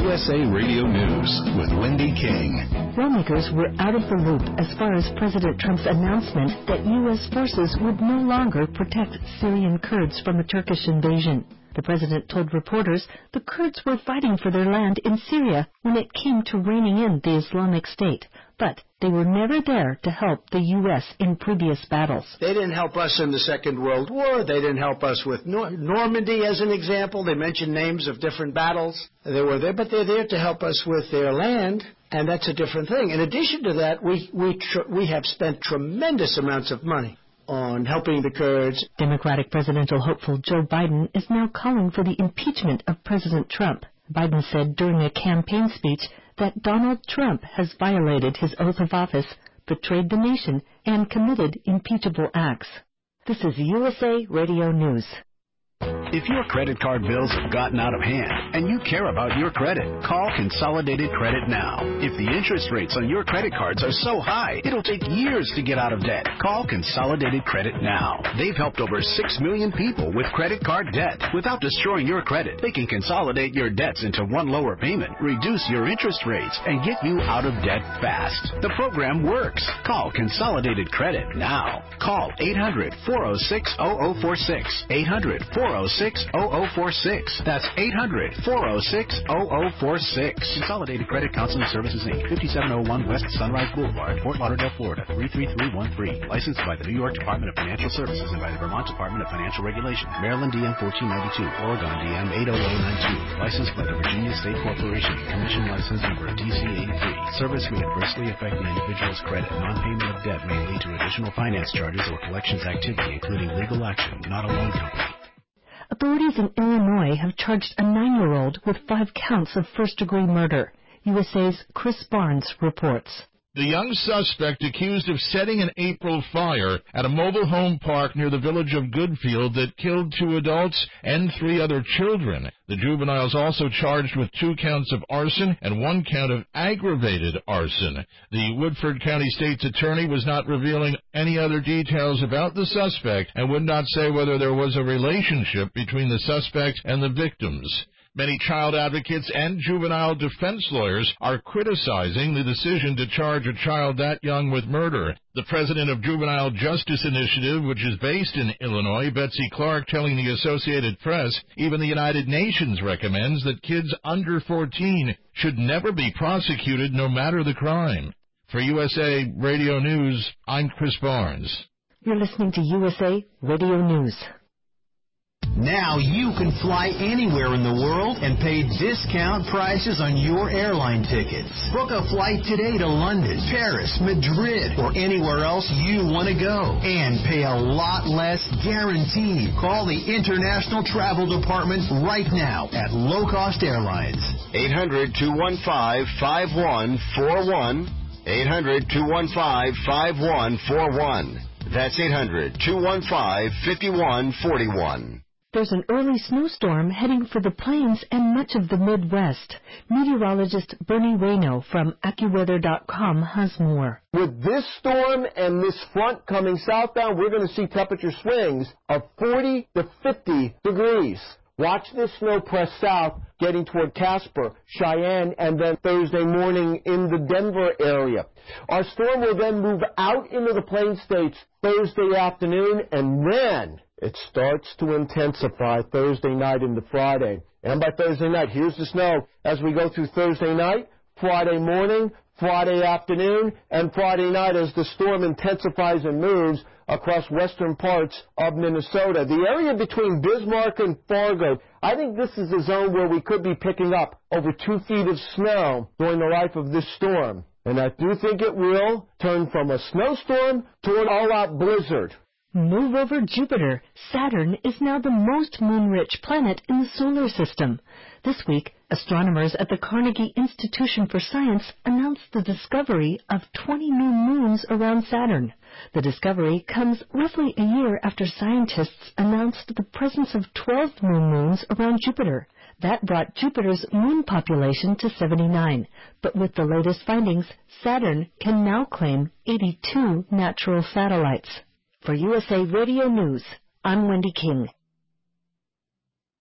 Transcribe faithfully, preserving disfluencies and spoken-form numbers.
U S A Radio News with Wendy King. Lawmakers were out of the loop as far as President Trump's announcement that U S forces would no longer protect Syrian Kurds from a Turkish invasion. The president told reporters the Kurds were fighting for their land in Syria when it came to reining in the Islamic State, but they were never there to help the U S in previous battles. They didn't help us in the Second World War. They didn't help us with Nor- Normandy, as an example. They mentioned names of different battles. They were there, but they're there to help us with their land, and that's a different thing. In addition to that, we we tr- we have spent tremendous amounts of money on helping the Kurds. Democratic presidential hopeful Joe Biden is now calling for the impeachment of President Trump. Biden said during a campaign speech that Donald Trump has violated his oath of office, betrayed the nation, and committed impeachable acts. This is U S A Radio News. If your credit card bills have gotten out of hand and you care about your credit, call Consolidated Credit now. If the interest rates on your credit cards are so high, it'll take years to get out of debt. Call Consolidated Credit now. They've helped over six million people with credit card debt. Without destroying your credit, they can consolidate your debts into one lower payment, reduce your interest rates, and get you out of debt fast. The program works. Call Consolidated Credit now. Call eight hundred, four oh six, oh oh four six. eight hundred, four oh six, oh oh four six. That's eight hundred, four oh six, oh oh four six. Consolidated Credit Counseling Services, Incorporated, fifty-seven oh one West Sunrise Boulevard, Fort Lauderdale, Florida, three three three one three. Licensed by the New York Department of Financial Services and by the Vermont Department of Financial Regulation. Maryland D M fourteen ninety-two, Oregon D M eight oh oh nine two. Licensed by the Virginia State Corporation. Commission license number D C eighty-three. Service may adversely affect an individual's credit. Non-payment of debt may lead to additional finance charges or collections activity, including legal action, not a loan company. Authorities in Illinois have charged a nine-year-old with five counts of first-degree murder. U S A's Chris Barnes reports. The young suspect accused of setting an April fire at a mobile home park near the village of Goodfield that killed two adults and three other children. The juvenile is also charged with two counts of arson and one count of aggravated arson. The Woodford County State's attorney was not revealing any other details about the suspect and would not say whether there was a relationship between the suspect and the victims. Many child advocates and juvenile defense lawyers are criticizing the decision to charge a child that young with murder. The president of Juvenile Justice Initiative, which is based in Illinois, Betsy Clark, telling the Associated Press, even the United Nations recommends that kids under fourteen should never be prosecuted no matter the crime. For U S A Radio News, I'm Chris Barnes. You're listening to U S A Radio News. Now you can fly anywhere in the world and pay discount prices on your airline tickets. Book a flight today to London, Paris, Madrid, or anywhere else you want to go. And pay a lot less guaranteed. Call the International Travel Department right now at Low Cost Airlines. eight hundred, two one five, five one four one. eight hundred, two one five, five one four one. That's eight hundred, two one five, five one four one. There's an early snowstorm heading for the plains and much of the Midwest. Meteorologist Bernie Rayno from AccuWeather dot com has more. With this storm and this front coming southbound, we're going to see temperature swings of forty to fifty degrees. Watch this snow press south, getting toward Casper, Cheyenne, and then Thursday morning in the Denver area. Our storm will then move out into the Plain States Thursday afternoon, and then it starts to intensify Thursday night into Friday. And by Thursday night, here's the snow as we go through Thursday night, Friday morning, Friday afternoon, and Friday night as the storm intensifies and moves across western parts of Minnesota. The area between Bismarck and Fargo, I think this is a zone where we could be picking up over two feet of snow during the life of this storm. And I do think it will turn from a snowstorm to an all-out blizzard. Move over Jupiter. Saturn is now the most moon-rich planet in the solar system. This week, astronomers at the Carnegie Institution for Science announced the discovery of twenty new moons around Saturn. The discovery comes roughly a year after scientists announced the presence of twelve new moons around Jupiter. That brought Jupiter's moon population to seventy-nine. But with the latest findings, Saturn can now claim eighty-two natural satellites. For U S A Radio News, I'm Wendy King.